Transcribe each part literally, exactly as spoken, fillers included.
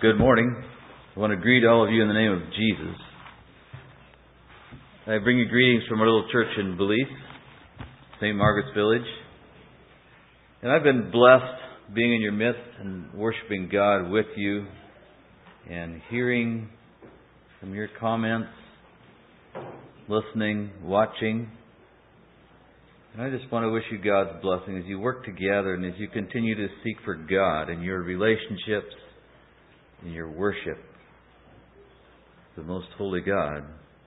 Good morning. I want to greet all of you in the name of Jesus. I bring you greetings from our little church in Belize, Saint Margaret's Village. And I've been blessed being in your midst and worshiping God with you and hearing from your comments, listening, watching. And I just want to wish you God's blessing as you work together and as you continue to seek for God in your relationships, in your worship, the most holy God.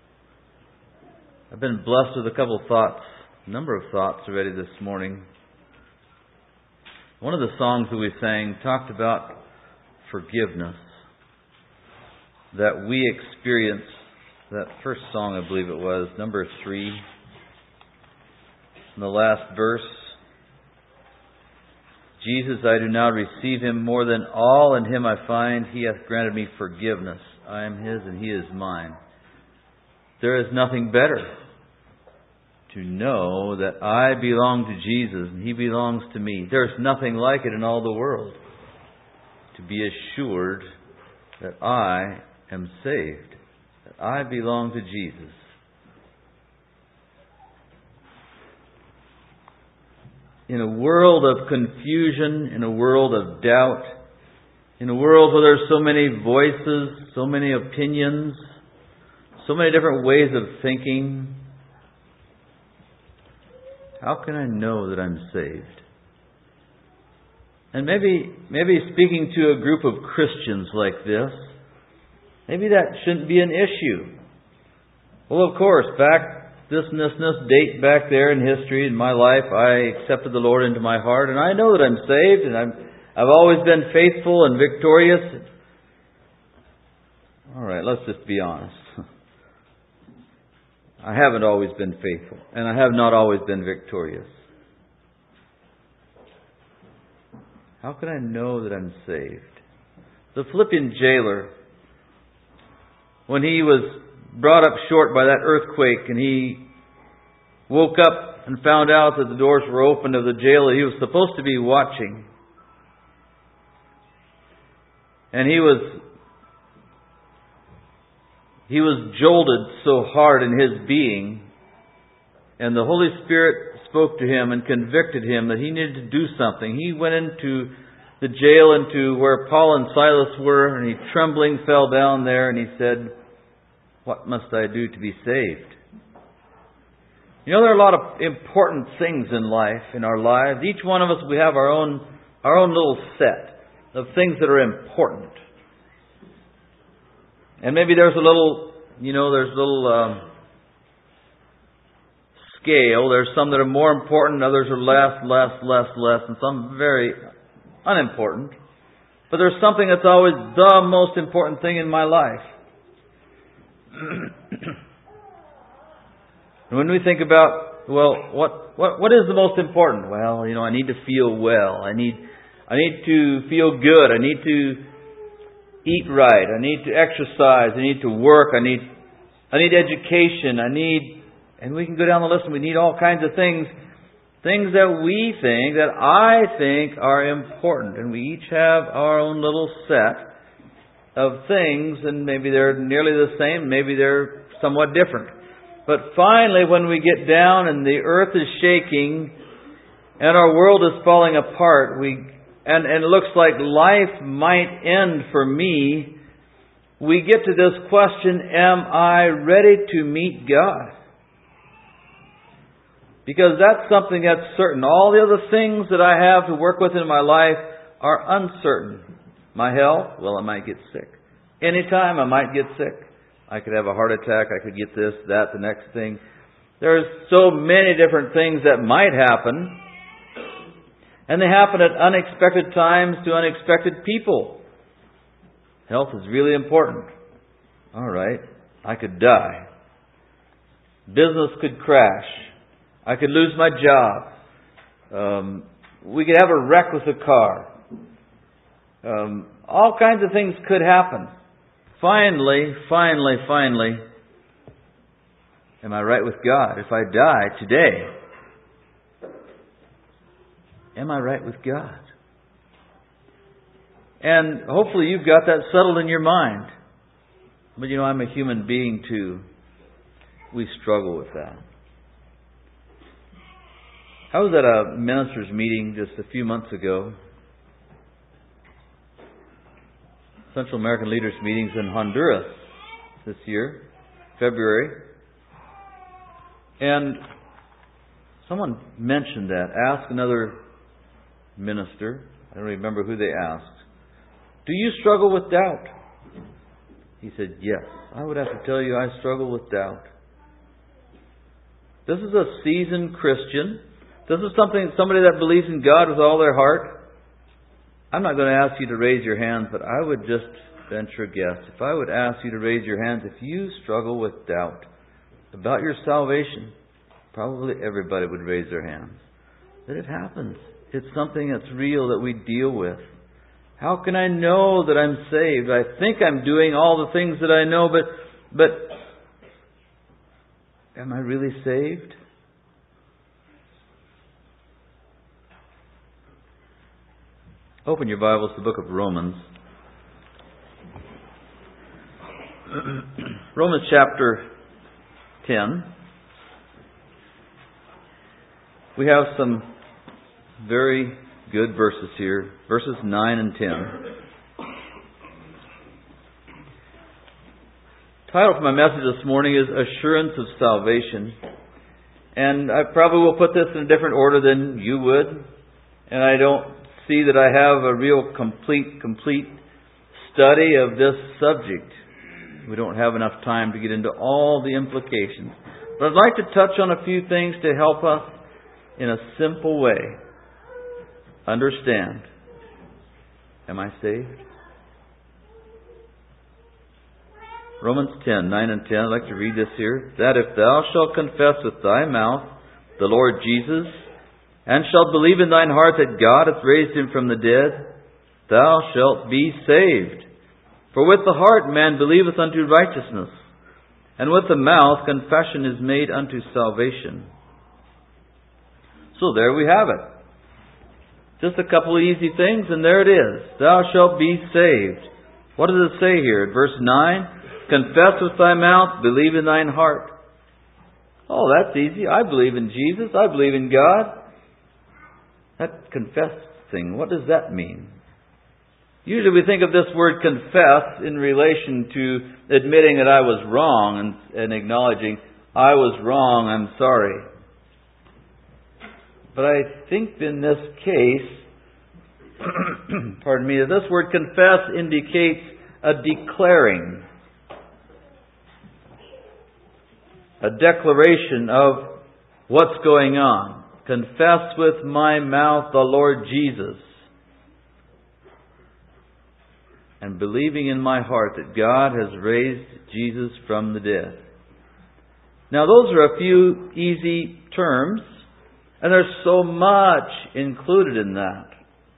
I've been blessed with a couple of thoughts, a number of thoughts already this morning. One of the songs that we sang talked about forgiveness, that we experience. That first song, I believe it was, number three, in the last verse. Jesus, I do now receive Him more than all. In Him I find He hath granted me forgiveness. I am His and He is mine. There is nothing better to know that I belong to Jesus and He belongs to me. There is nothing like it in all the world to be assured that I am saved, that I belong to Jesus. In a world of confusion, in a world of doubt, in a world where there's so many voices, so many opinions, so many different ways of thinking, how can I know that I'm saved? And maybe, maybe speaking to a group of Christians like this, maybe that shouldn't be an issue. Well, of course, back this and this and this date back there in history, in my life, I accepted the Lord into my heart, and I know that I'm saved, and I'm, I've always been faithful and victorious. All right, let's just be honest. I haven't always been faithful, and I have not always been victorious. How can I know that I'm saved? The Philippian jailer, when he was brought up short by that earthquake, and he woke up and found out that the doors were open of the jail that he was supposed to be watching. And he was he was jolted so hard in his being, and the Holy Spirit spoke to him and convicted him that he needed to do something. He went into the jail, into where Paul and Silas were, and he trembling fell down there, and he said, "What must I do to be saved?" You know, there are a lot of important things in life, in our lives. Each one of us, we have our own our own little set of things that are important. And maybe there's a little, you know, there's a little um, scale. There's some that are more important, others are less, less, less, less, and some very unimportant. But there's something that's always the most important thing in my life. And when we think about, well, what, what what is the most important? Well, you know, I need to feel well. I need I need to feel good. I need to eat right. I need to exercise. I need to work. I need I need education. I need, and we can go down the list and we need all kinds of things. Things that we think, that I think are important. And we each have our own little set of things, and maybe they're nearly the same, maybe they're somewhat different. But finally, when we get down and the earth is shaking and our world is falling apart, we and, and it looks like life might end for me, we get to this question, am I ready to meet God? Because that's something that's certain. All the other things that I have to work with in my life are uncertain. My health, well, I might get sick. Anytime I might get sick. I could have a heart attack. I could get this, that, the next thing. There's so many different things that might happen. And they happen at unexpected times to unexpected people. Health is really important. All right. I could die. Business could crash. I could lose my job. Um, we could have a wreck with a car. Um, all kinds of things could happen. Finally, finally, finally, am I right with God? If I die today, am I right with God? And hopefully you've got that settled in your mind. But you know, I'm a human being too. We struggle with that. I was at a ministers' meeting just a few months ago. Central American Leaders Meetings in Honduras this year, February. And someone mentioned that, asked another minister, I don't remember who they asked, do you struggle with doubt? He said, yes. I would have to tell you I struggle with doubt. This is a seasoned Christian. This is something somebody that believes in God with all their heart. I'm not going to ask you to raise your hands, but I would just venture a guess. If I would ask you to raise your hands, if you struggle with doubt about your salvation, probably everybody would raise their hands. That it happens. It's something that's real that we deal with. How can I know that I'm saved? I think I'm doing all the things that I know, but but am I really saved? Open your Bibles to the book of Romans. Romans chapter ten. We have some very good verses here. Verses nine and ten. The title for my message this morning is Assurance of Salvation. And I probably will put this in a different order than you would. And I don't see that I have a real complete, complete study of this subject. We don't have enough time to get into all the implications. But I'd like to touch on a few things to help us in a simple way understand. Am I saved? Romans ten, nine and ten. I'd like to read this here. That if thou shalt confess with thy mouth the Lord Jesus, and shalt believe in thine heart that God hath raised him from the dead, thou shalt be saved. For with the heart man believeth unto righteousness, and with the mouth confession is made unto salvation. So there we have it. Just a couple of easy things, and there it is. Thou shalt be saved. What does it say here? Verse nine, confess with thy mouth, believe in thine heart. Oh, that's easy. I believe in Jesus. I believe in God. That confess thing, what does that mean? Usually we think of this word confess in relation to admitting that I was wrong and, and acknowledging I was wrong, I'm sorry. But I think in this case, pardon me, that this word confess indicates a declaring, a declaration of what's going on. Confess with my mouth the Lord Jesus, and believing in my heart that God has raised Jesus from the dead. Now those are a few easy terms, and there's so much included in that.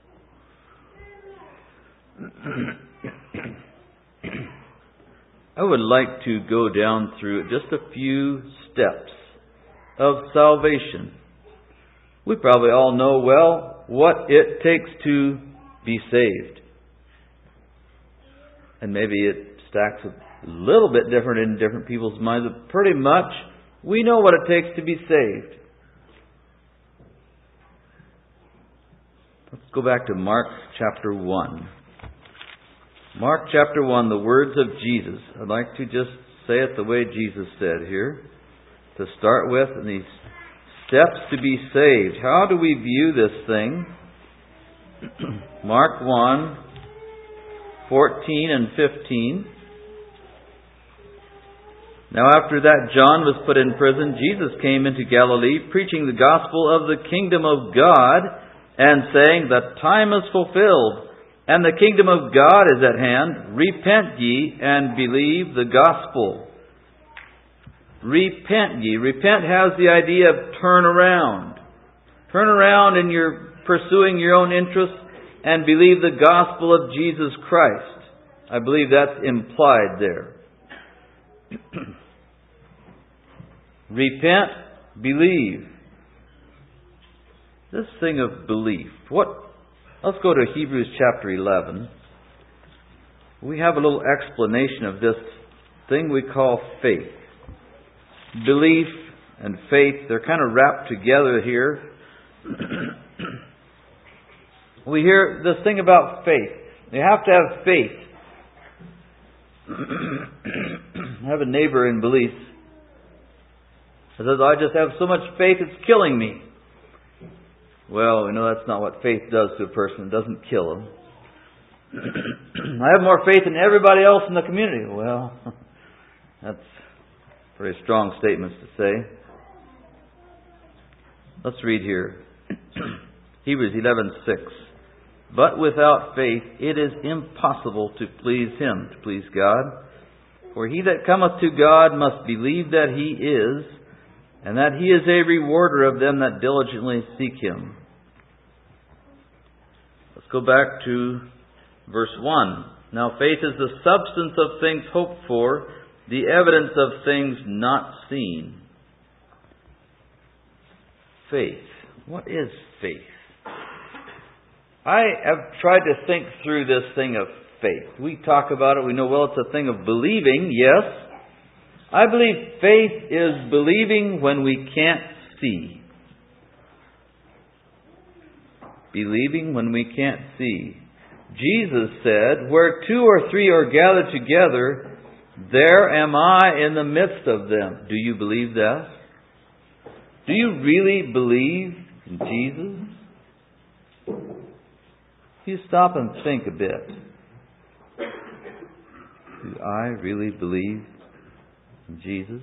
I would like to go down through just a few steps of salvation. We probably all know well what it takes to be saved. And maybe it stacks a little bit different in different people's minds, but pretty much we know what it takes to be saved. Let's go back to Mark chapter one. Mark chapter one, the words of Jesus. I'd like to just say it the way Jesus said here. To start with, and these steps to be saved. How do we view this thing? Mark one, fourteen and fifteen. Now after that John was put in prison, Jesus came into Galilee, preaching the gospel of the kingdom of God, and saying, the time is fulfilled, and the kingdom of God is at hand. Repent ye, and believe the gospel. Repent ye. Repent has the idea of turn around. Turn around and you're pursuing your own interests and believe the gospel of Jesus Christ. I believe that's implied there. Repent, believe. This thing of belief. What? Let's go to Hebrews chapter eleven. we have a little explanation of this thing we call faith. Belief and faith, they're kind of wrapped together here. We hear this thing about faith. You have to have faith. I have a neighbor in Belize. He says, I just have so much faith it's killing me. Well, we know that's not what faith does to a person. It doesn't kill them. I have more faith than everybody else in the community. Well, that's very strong statements to say. Let's read here. Hebrews eleven six. But without faith it is impossible to please Him, to please God. For he that cometh to God must believe that He is, and that He is a rewarder of them that diligently seek Him. Let's go back to verse one. Now faith is the substance of things hoped for, the evidence of things not seen. Faith. What is faith? I have tried to think through this thing of faith. We talk about it, we know, well, it's a thing of believing, yes. I believe faith is believing when we can't see. Believing when we can't see. Jesus said, where two or three are gathered together, there am I in the midst of them. Do you believe that? Do you really believe in Jesus? You stop and think a bit. Do I really believe in Jesus?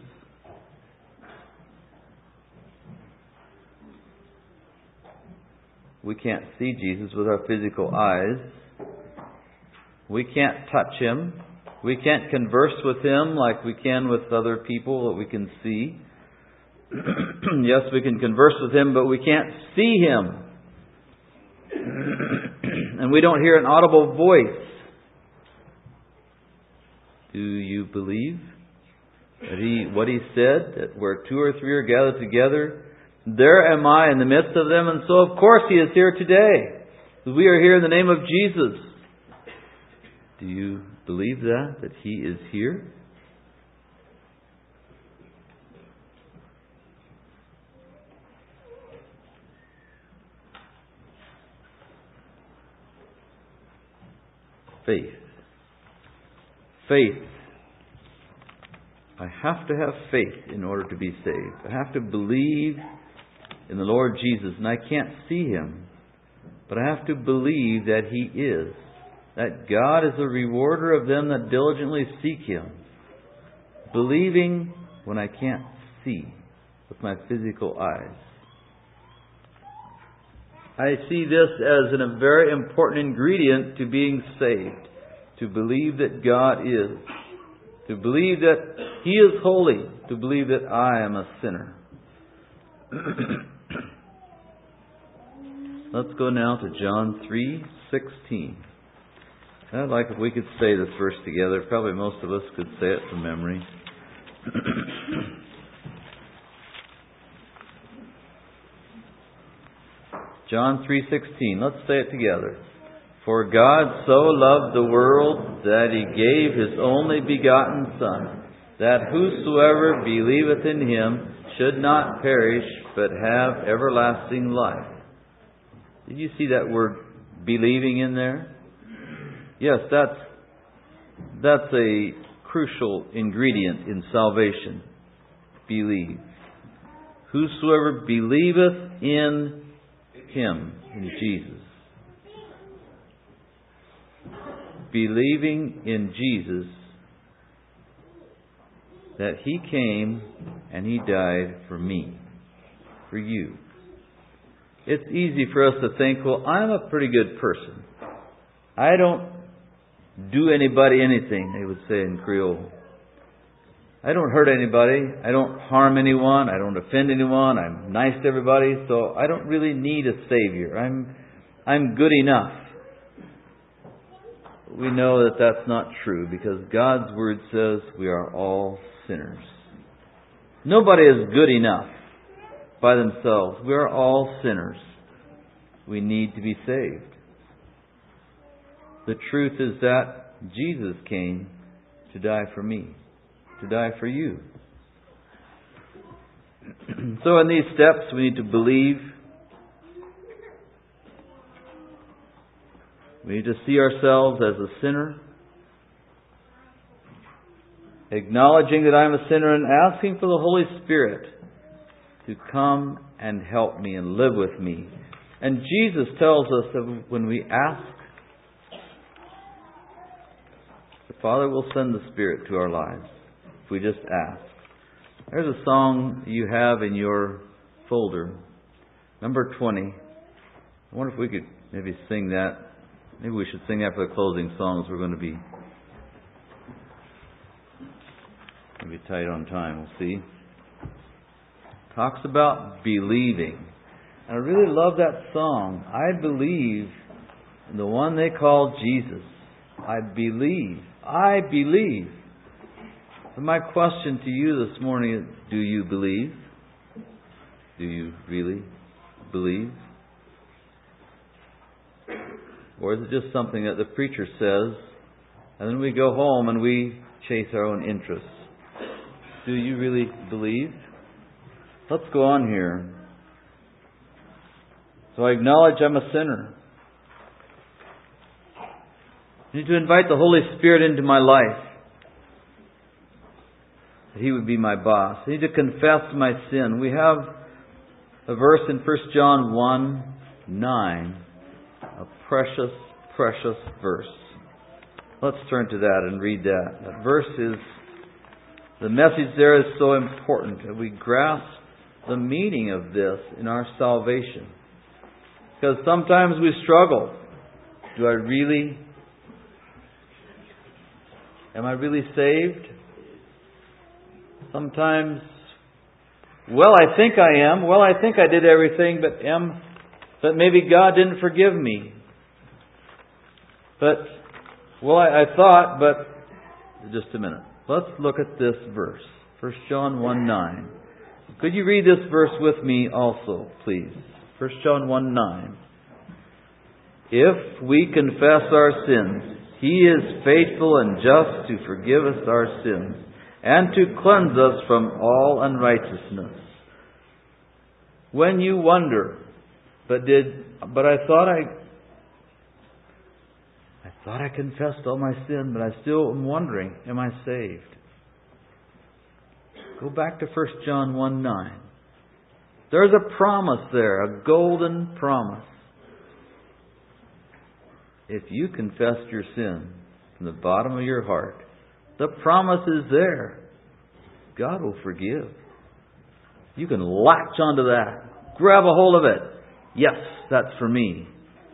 We can't see Jesus with our physical eyes. We can't touch Him. We can't converse with Him like we can with other people that we can see. Yes, we can converse with Him, but we can't see Him. And we don't hear an audible voice. Do you believe that He, what He said, that where two or three are gathered together, there am I in the midst of them? And so of course He is here today. We are here in the name of Jesus. Do you believe that, that He is here? Faith. Faith. I have to have faith in order to be saved. I have to believe in the Lord Jesus. And I can't see Him. But I have to believe that He is. That God is a rewarder of them that diligently seek Him. Believing when I can't see with my physical eyes. I see this as a very important ingredient to being saved. To believe that God is. To believe that He is holy. To believe that I am a sinner. Let's go now to John three sixteen. I'd like if we could say this verse together. Probably most of us could say it from memory. John three sixteen. Let's say it together. For God so loved the world that He gave His only begotten Son, that whosoever believeth in Him should not perish, but have everlasting life. Did you see that word believing in there? Yes, that's that's a crucial ingredient in salvation. Believe. Whosoever believeth in Him, in Jesus. Believing in Jesus, that He came and He died for me, for you. It's easy for us to think, well, I'm a pretty good person. I don't do anybody anything, they would say in Creole. I don't hurt anybody. I don't harm anyone. I don't offend anyone. I'm nice to everybody. So I don't really need a Savior. I'm, I'm good enough. We know that that's not true because God's Word says we are all sinners. Nobody is good enough by themselves. We are all sinners. We need to be saved. The truth is that Jesus came to die for me, to die for you. So in these steps we need to believe. We need to see ourselves as a sinner, acknowledging that I am a sinner and asking for the Holy Spirit to come and help me and live with me. And Jesus tells us that when we ask, the Father will send the Spirit to our lives if we just ask. There's a song you have in your folder, number twenty. I wonder if we could maybe sing that. Maybe we should sing that for the closing songs. We're going to be maybe tight on time. We'll see. Talks about believing. And I really love that song. I believe in the one they call Jesus. I believe. I believe. And my question to you this morning is, do you believe? Do you really believe? Or is it just something that the preacher says, and then we go home and we chase our own interests? Do you really believe? Let's go on here. So I acknowledge I'm a sinner. I need to invite the Holy Spirit into my life, that He would be my boss. I need to confess my sin. We have a verse in First John one nine, a precious, precious verse. Let's turn to that and read that. That verse is, the message there is so important that we grasp the meaning of this in our salvation. Because sometimes we struggle. Do I really, am I really saved? Sometimes, well, I think I am. Well, I think I did everything, but am, but maybe God didn't forgive me. But, well, I, I thought, but, just a minute. Let's look at this verse. First John one nine. Could you read this verse with me also, please? First John one nine. If we confess our sins, He is faithful and just to forgive us our sins and to cleanse us from all unrighteousness. When you wonder, but did but I thought I I thought I confessed all my sin, but I still am wondering, am I saved? Go back to First John one nine. There's a promise there, a golden promise. If you confess your sin from the bottom of your heart, the promise is there. God will forgive. You can latch onto that. Grab a hold of it. Yes, that's for me.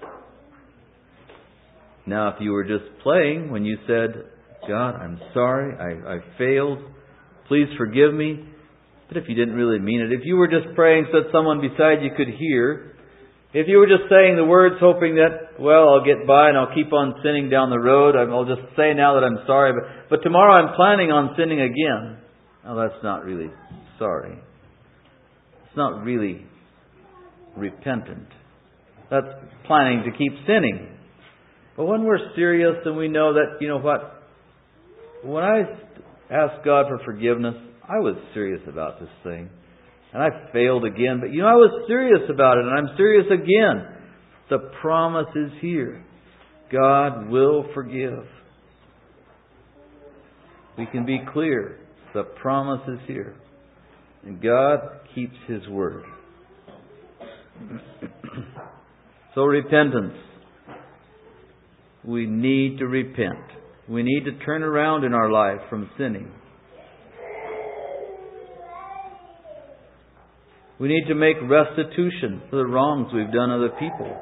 Now, if you were just playing when you said, God, I'm sorry, I, I failed. Please forgive me. But if you didn't really mean it, if you were just praying so that someone beside you could hear, if you were just saying the words hoping that, well, I'll get by and I'll keep on sinning down the road, I'll just say now that I'm sorry, but, but tomorrow I'm planning on sinning again. Now that's not really sorry. It's not really repentant. That's planning to keep sinning. But when we're serious and we know that, you know what, when I asked God for forgiveness, I was serious about this thing. And I failed again. But you know, I was serious about it, and I'm serious again. The promise is here. God will forgive. We can be clear. The promise is here. And God keeps His word. So repentance. We need to repent. We need to turn around in our life from sinning. We need to make restitution for the wrongs we've done other people.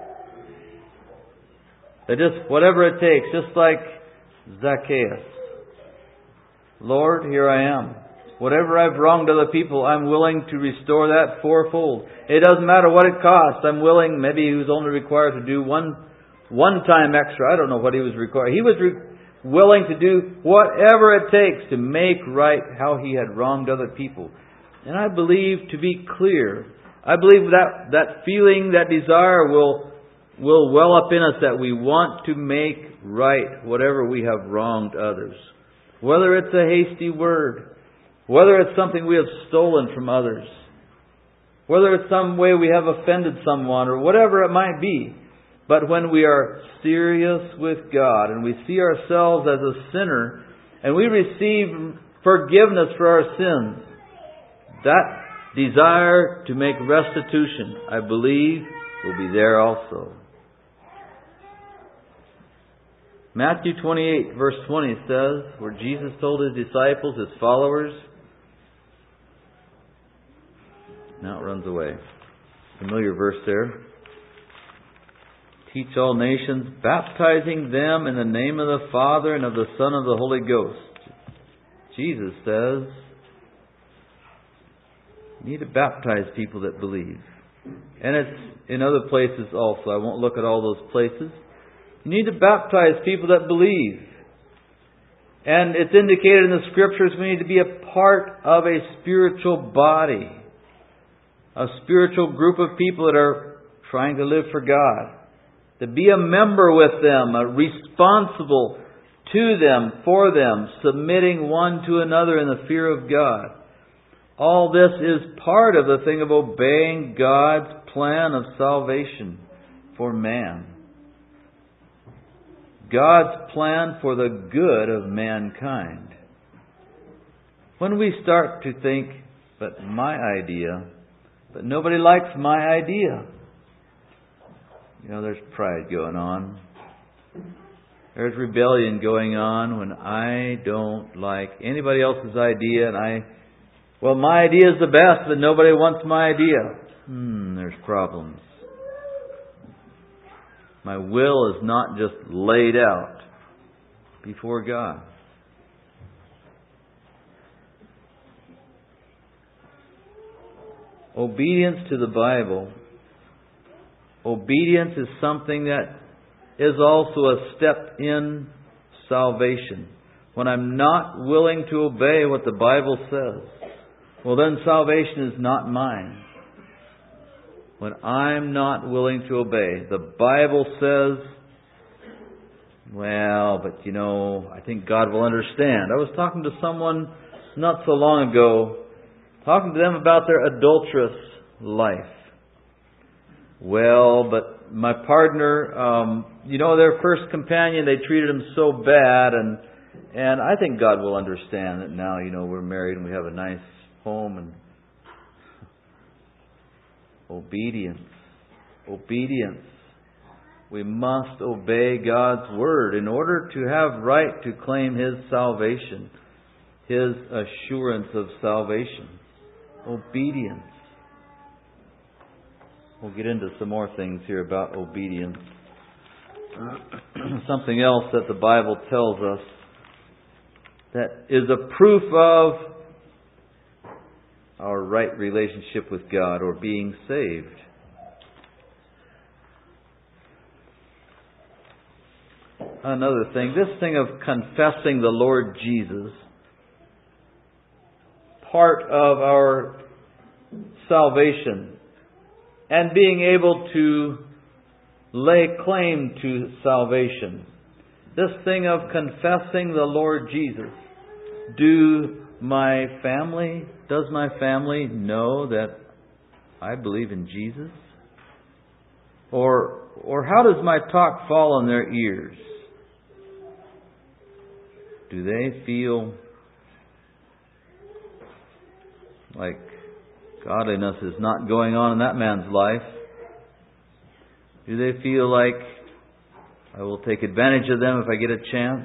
That just, whatever it takes, just like Zacchaeus. Lord, here I am. Whatever I've wronged other people, I'm willing to restore that fourfold. It doesn't matter what it costs. I'm willing, maybe he was only required to do one one time extra. I don't know what he was required. He was re- willing to do whatever it takes to make right how he had wronged other people. And I believe, to be clear, I believe that that feeling, that desire will will well up in us that we want to make right whatever we have wronged others. Whether it's a hasty word, whether it's something we have stolen from others, whether it's some way we have offended someone, or whatever it might be. But when we are serious with God and we see ourselves as a sinner and we receive forgiveness for our sins, that desire to make restitution, I believe, will be there also. Matthew twenty-eight verse twenty says, where Jesus told His disciples, His followers, now it runs away. Familiar verse there. Teach all nations, baptizing them in the name of the Father and of the Son and of the Holy Ghost. Jesus says, you need to baptize people that believe. And it's in other places also. I won't look at all those places. You need to baptize people that believe. And it's indicated in the Scriptures we need to be a part of a spiritual body. A spiritual group of people that are trying to live for God. To be a member with them, a responsible to them, for them, submitting one to another in the fear of God. All this is part of the thing of obeying God's plan of salvation for man. God's plan for the good of mankind. When we start to think, but my idea, but nobody likes my idea. You know, there's pride going on. There's rebellion going on when I don't like anybody else's idea and I, well, my idea is the best, but nobody wants my idea. Hmm, there's problems. My will is not just laid out before God. Obedience to the Bible. Obedience is something that is also a step in salvation. When I'm not willing to obey what the Bible says, well then salvation is not mine. When I'm not willing to obey, the Bible says, well, but you know, I think God will understand. I was talking to someone not so long ago, talking to them about their adulterous life. Well, but my partner, um, you know, their first companion, they treated him so bad, and and I think God will understand that now, you know, we're married and we have a nice home. And obedience, obedience. We must obey God's Word in order to have right to claim His salvation, His assurance of salvation. Obedience. We'll get into some more things here about obedience. Something else that the Bible tells us that is a proof of our right relationship with God or being saved. Another thing, this thing of confessing the Lord Jesus, part of our salvation, and being able to lay claim to salvation. This thing of confessing the Lord Jesus. Do my family, does my family know that I believe in Jesus? Or, or how does my talk fall on their ears? Do they feel like godliness is not going on in that man's life? Do they feel like I will take advantage of them if I get a chance?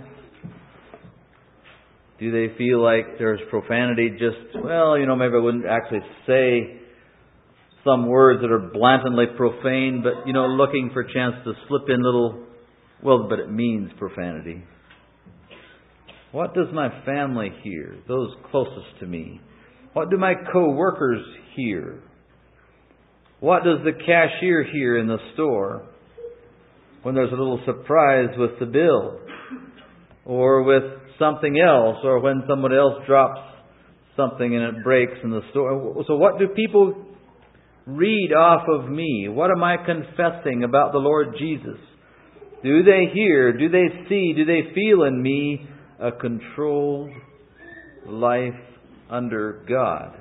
Do they feel like there's profanity just, well, you know, maybe I wouldn't actually say some words that are blatantly profane, but, you know, looking for a chance to slip in little, well, but it means profanity. What does my family hear? Those closest to me. What do my co-workers hear? What does the cashier hear in the store when there's a little surprise with the bill? Or with something else? Or when someone else drops something and it breaks in the store? So what do people read off of me? What am I confessing about the Lord Jesus? Do they hear? Do they see? Do they feel in me a controlled life under God?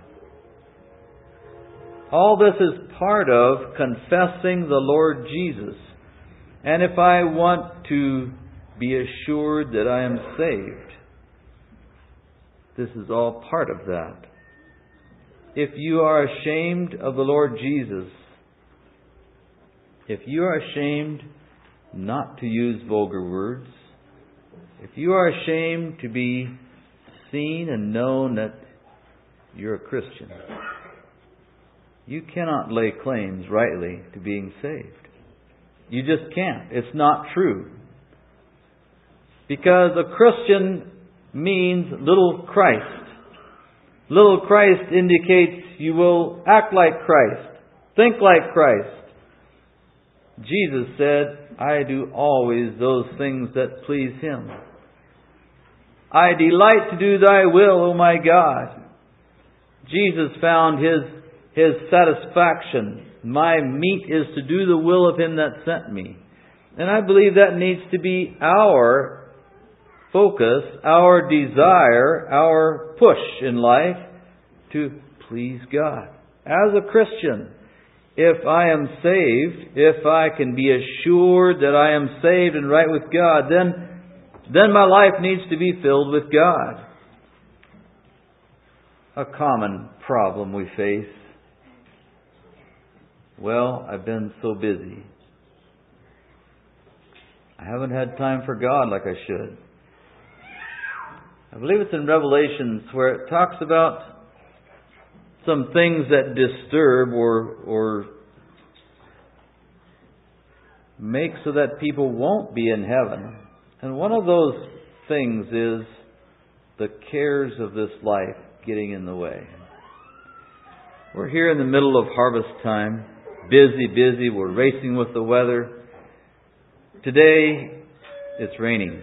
All this is part of confessing the Lord Jesus. And if I want to be assured that I am saved, this is all part of that. If you are ashamed of the Lord Jesus, if you are ashamed not to use vulgar words, if you are ashamed to be seen and known that you're a Christian, you cannot lay claims rightly to being saved. You just can't. It's not true. Because a Christian means little Christ. Little Christ indicates you will act like Christ, think like Christ. Jesus said, I do always those things that please Him. I delight to do Thy will, O my God. Jesus found His His satisfaction. My meat is to do the will of Him that sent me. And I believe that needs to be our focus, our desire, our push in life to please God. As a Christian, if I am saved, if I can be assured that I am saved and right with God, then, then my life needs to be filled with God. A common problem we face. Well, I've been so busy. I haven't had time for God like I should. I believe it's in Revelations where it talks about some things that disturb or or make so that people won't be in heaven. And one of those things is the cares of this life getting in the way. We're here in the middle of harvest time. Busy, busy. We're racing with the weather. Today, it's raining.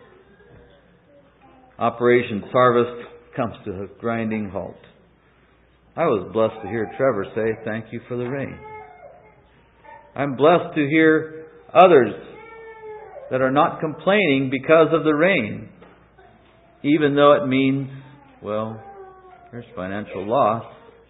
Operations Harvest comes to a grinding halt. I was blessed to hear Trevor say, thank you for the rain. I'm blessed to hear others that are not complaining because of the rain, even though it means, well, there's financial loss.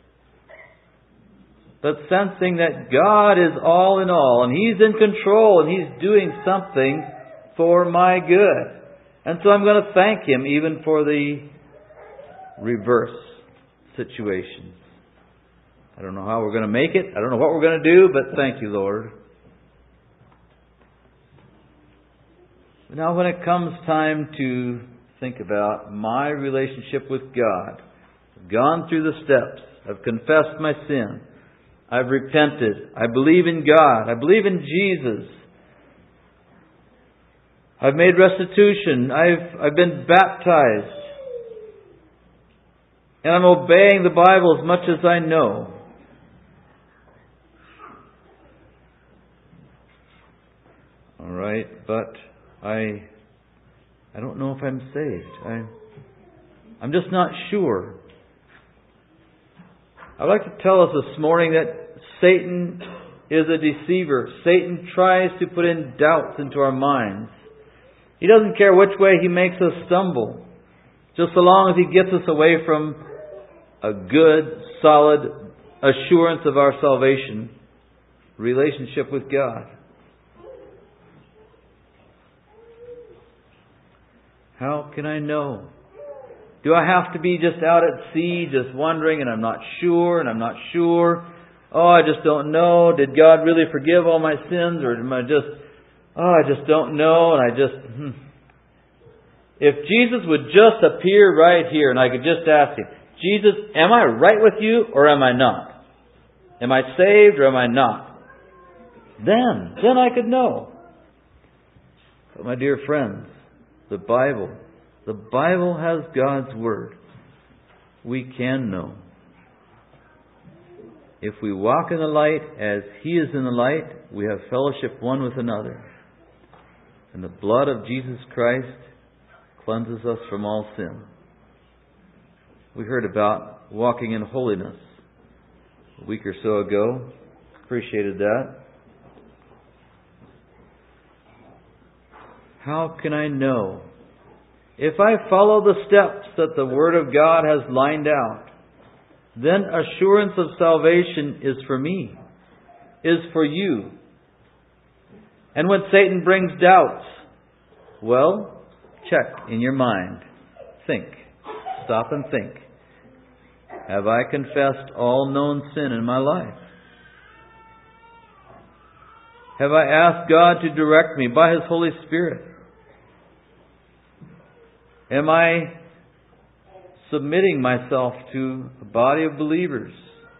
But sensing that God is all in all, and He's in control, and He's doing something for my good. And so I'm going to thank Him even for the reverse situations. I don't know how we're going to make it. I don't know what we're going to do, but thank you, Lord. Now when it comes time to think about my relationship with God, I've gone through the steps. I've confessed my sin. I've repented. I believe in God. I believe in Jesus. I've made restitution. I've, I've been baptized. And I'm obeying the Bible as much as I know. All right, but I I don't know if I'm saved. I, I'm just not sure. I'd like to tell us this morning that Satan is a deceiver. Satan tries to put in doubts into our minds. He doesn't care which way he makes us stumble, just so long as he gets us away from a good, solid assurance of our salvation, relationship with God. How can I know? Do I have to be just out at sea, just wondering, and I'm not sure, and I'm not sure? Oh, I just don't know. Did God really forgive all my sins? Or am I just, oh, I just don't know, and I just... Hmm. If Jesus would just appear right here, and I could just ask Him, Jesus, am I right with you, or am I not? Am I saved, or am I not? Then, then I could know. But my dear friends, the Bible, the Bible has God's Word. We can know. If we walk in the light as He is in the light, we have fellowship one with another. And the blood of Jesus Christ cleanses us from all sin. We heard about walking in holiness a week or so ago. Appreciated that. How can I know? If I follow the steps that the Word of God has lined out, then assurance of salvation is for me, is for you. And when Satan brings doubts, well, check in your mind. Think. Stop and think. Have I confessed all known sin in my life? Have I asked God to direct me by His Holy Spirit? Am I submitting myself to a body of believers?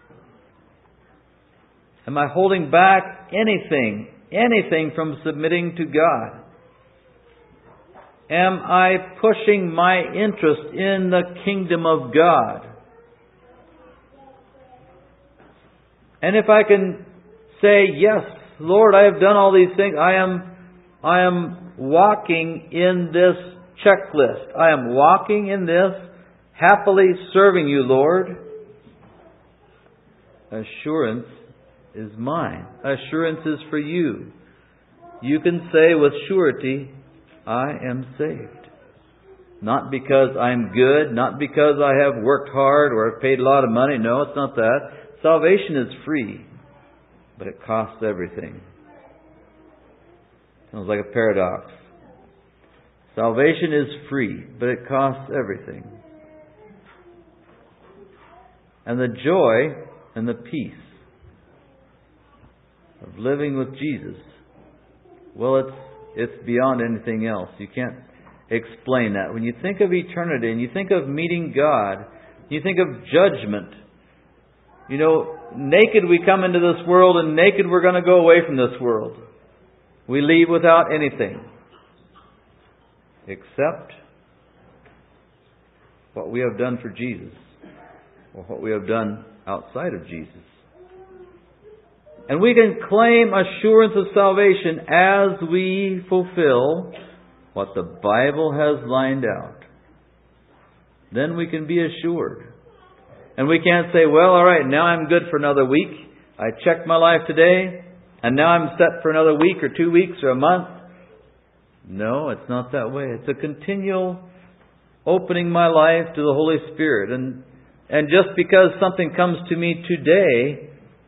Am I holding back anything, anything from submitting to God? Am I pushing my interest in the kingdom of God? And if I can say, yes, Lord, I have done all these things. I am, I am walking in this checklist. I am walking in this, happily serving you, Lord. Assurance is mine. Assurance is for you. You can say with surety, I am saved. Not because I'm good, not because I have worked hard or have paid a lot of money. No, it's not that. Salvation is free, but it costs everything. Sounds like a paradox. Salvation is free, but it costs everything. And the joy and the peace of living with Jesus, well, it's it's beyond anything else. You can't explain that. When you think of eternity and you think of meeting God, you think of judgment. You know, naked we come into this world, and naked we're going to go away from this world. We leave without anything except what we have done for Jesus, or what we have done outside of Jesus. And we can claim assurance of salvation as we fulfill what the Bible has lined out. Then we can be assured. And we can't say, well, all right, now I'm good for another week. I checked my life today, and now I'm set for another week or two weeks or a month. No, it's not that way. It's a continual opening my life to the Holy Spirit. And and just because something comes to me today,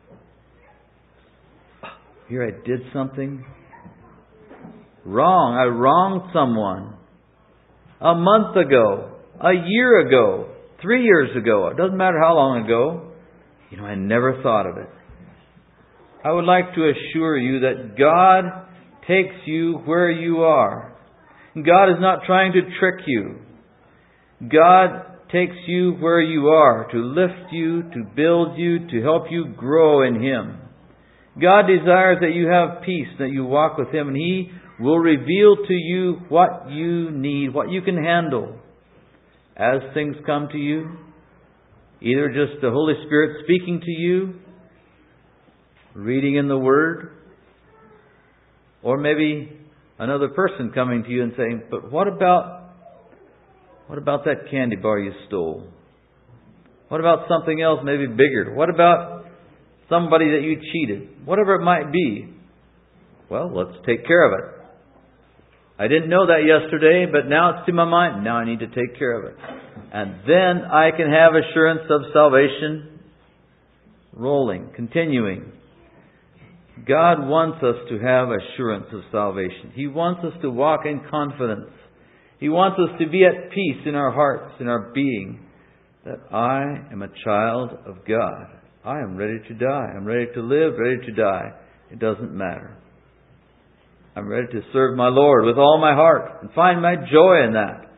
here I did something wrong. I wronged someone a month ago, a year ago, three years ago. It doesn't matter how long ago. You know, I never thought of it. I would like to assure you that God takes you where you are. God is not trying to trick you. God takes you where you are to lift you, to build you, to help you grow in Him. God desires that you have peace, that you walk with Him, and He will reveal to you what you need, what you can handle. As things come to you, either just the Holy Spirit speaking to you, reading in the Word, or maybe another person coming to you and saying, but what about what about that candy bar you stole? What about something else maybe bigger? What about somebody that you cheated? Whatever it might be. Well, let's take care of it. I didn't know that yesterday, but now it's to my mind. Now I need to take care of it. And then I can have assurance of salvation rolling, continuing. God wants us to have assurance of salvation. He wants us to walk in confidence. He wants us to be at peace in our hearts, in our being, that I am a child of God. I am ready to die. I'm ready to live, ready to die. It doesn't matter. I'm ready to serve my Lord with all my heart and find my joy in that.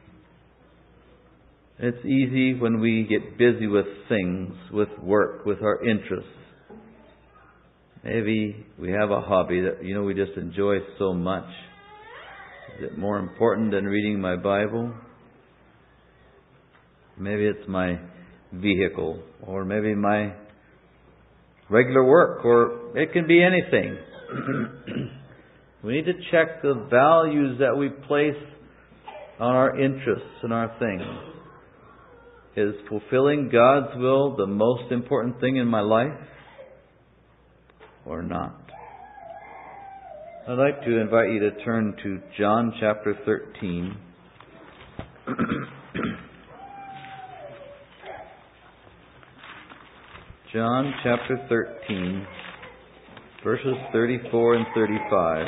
It's easy when we get busy with things, with work, with our interests. Maybe we have a hobby that, you know, we just enjoy so much. Is it more important than reading my Bible? Maybe it's my vehicle, or maybe my regular work, or it can be anything. We need to check the values that we place on our interests and our things. Is fulfilling God's will the most important thing in my life, or not? I'd like to invite you to turn to John chapter thirteen. John chapter thirteen, verses thirty-four and thirty-five.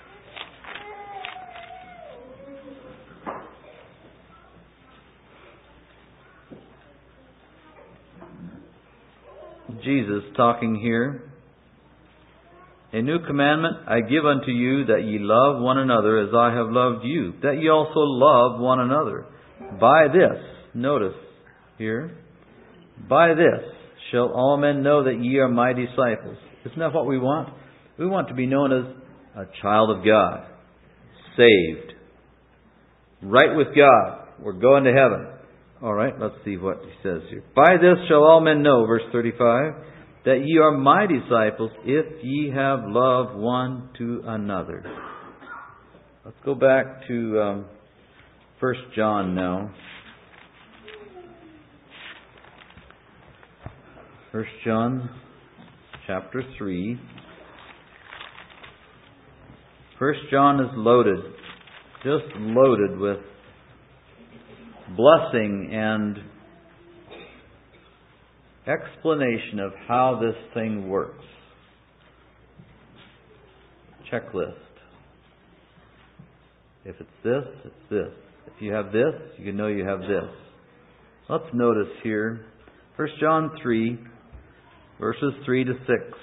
Jesus talking here. A new commandment I give unto you, that ye love one another as I have loved you, that ye also love one another. By this, notice here, by this shall all men know that ye are my disciples. Isn't that what we want? We want to be known as a child of God, saved, right with God. We're going to heaven. All right, let's see what he says here. By this shall all men know, verse thirty-five, that ye are my disciples, if ye have love one to another. Let's go back to um, First John now. First John chapter three. First John is loaded, just loaded with blessing and explanation of how this thing works. Checklist. If it's this, it's this. If you have this, you can know you have this. Let's notice here, First John three, verses three to six.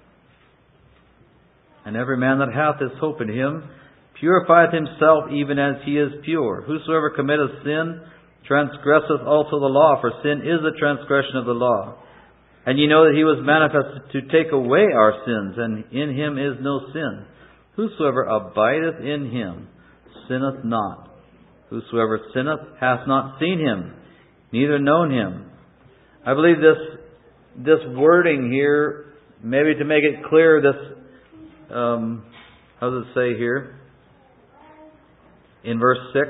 And every man that hath this hope in him purifieth himself even as he is pure. Whosoever committeth sin transgresseth also the law, for sin is the transgression of the law. And ye know that he was manifested to take away our sins, and in him is no sin. Whosoever abideth in him sinneth not. Whosoever sinneth hath not seen him, neither known him. I believe this this wording here, maybe to make it clear, this, um, how does it say here? In verse six,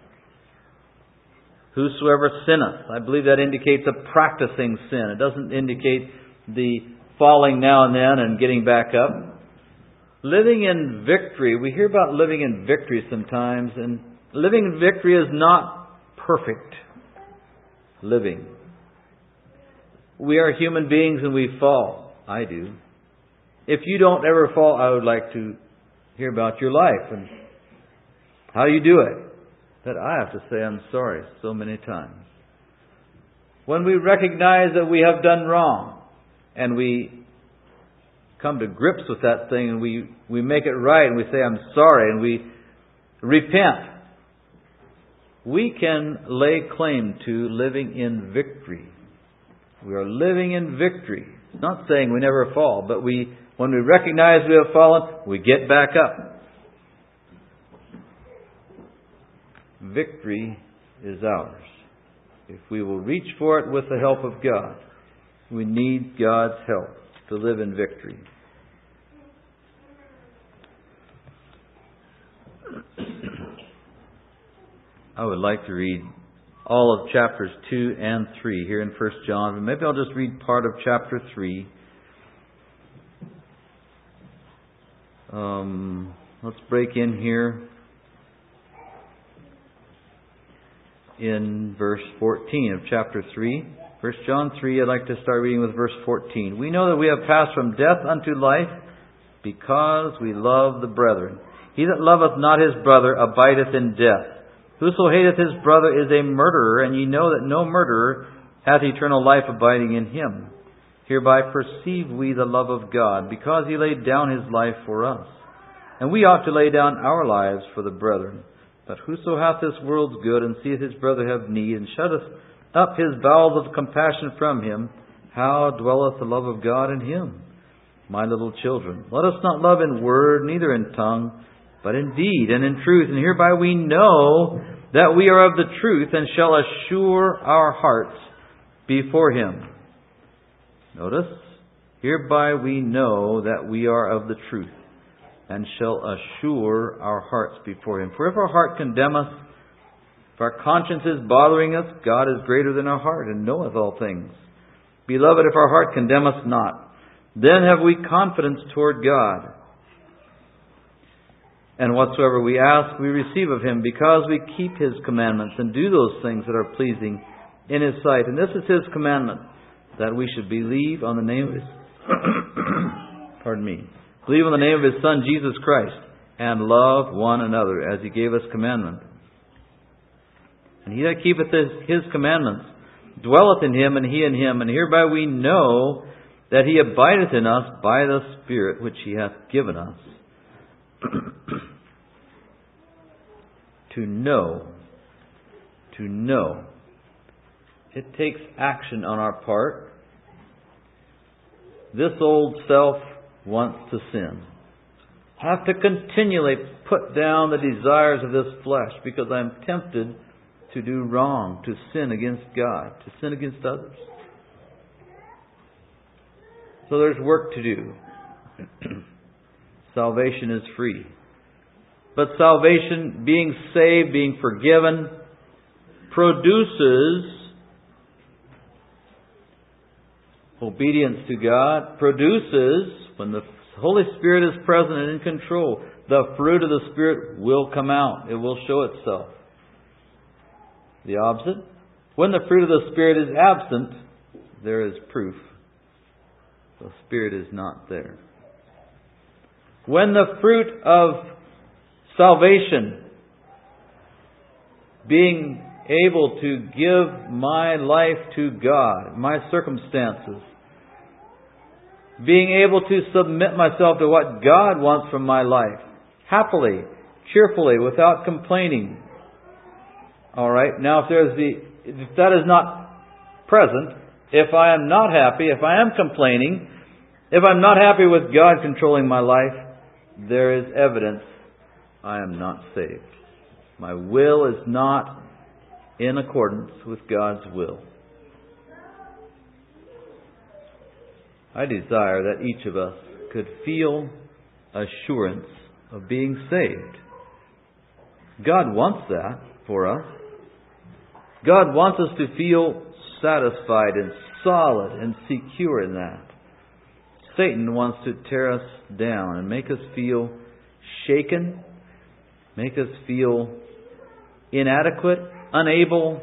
whosoever sinneth. I believe that indicates a practicing sin. It doesn't indicate the falling now and then and getting back up. Living in victory. We hear about living in victory sometimes, and living in victory is not perfect living. We are human beings and we fall. I do. If you don't ever fall, I would like to hear about your life and how you do it. That I have to say I'm sorry so many times. When we recognize that we have done wrong and we come to grips with that thing and we, we make it right and we say I'm sorry and we repent, we can lay claim to living in victory. We are living in victory. It's not saying we never fall, but we, when we recognize we have fallen, we get back up. Victory is ours. If we will reach for it with the help of God, we need God's help to live in victory. I would like to read all of chapters two and three here in First John. Maybe I'll just read part of chapter three. Um, let's break in here. In verse fourteen of chapter three. First John three, I'd like to start reading with verse fourteen. We know that we have passed from death unto life because we love the brethren. He that loveth not his brother abideth in death. Whoso hateth his brother is a murderer, and ye know that no murderer hath eternal life abiding in him. Hereby perceive we the love of God, because he laid down his life for us. And we ought to lay down our lives for the brethren. But whoso hath this world's good, and seeth his brother have need, and shutteth up his bowels of compassion from him, how dwelleth the love of God in him? My little children, let us not love in word, neither in tongue, but in deed and in truth. And hereby we know that we are of the truth, and shall assure our hearts before him. Notice, hereby we know that we are of the truth, and shall assure our hearts before him. For if our heart condemn us, if our conscience is bothering us, God is greater than our heart, and knoweth all things. Beloved, if our heart condemn us not, then have we confidence toward God. And whatsoever we ask, we receive of Him, because we keep His commandments and do those things that are pleasing in His sight. And this is His commandment, that we should believe on the name of His pardon me, believe on the name of His Son Jesus Christ, and love one another as He gave us commandment. And he that keepeth His, his commandments dwelleth in Him, and He in him. And hereby we know that He abideth in us by the Spirit which He hath given us. To know. To know. It takes action on our part. This old self wants to sin. I have to continually put down the desires of this flesh because I'm tempted to do wrong, to sin against God, to sin against others. So there's work to do. Salvation is free. But salvation, being saved, being forgiven, produces obedience to God, produces, when the Holy Spirit is present and in control, the fruit of the Spirit will come out. It will show itself. The opposite, when the fruit of the Spirit is absent, there is proof. The Spirit is not there. When the fruit of salvation, being able to give my life to God, my circumstances, being able to submit myself to what God wants from my life, happily, cheerfully, without complaining. All right. Now, if there's the, if that is not present, if I am not happy, if I am complaining, if I'm not happy with God controlling my life, there is evidence I am not saved. My will is not in accordance with God's will. I desire that each of us could feel assurance of being saved. God wants that for us. God wants us to feel satisfied and solid and secure in that. Satan wants to tear us down and make us feel shaken, make us feel inadequate, unable,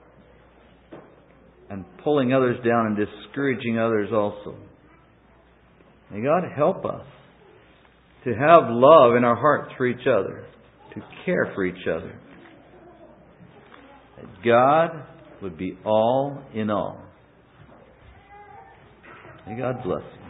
and pulling others down and discouraging others also. May God help us to have love in our hearts for each other, to care for each other. That God would be all in all. May God bless you.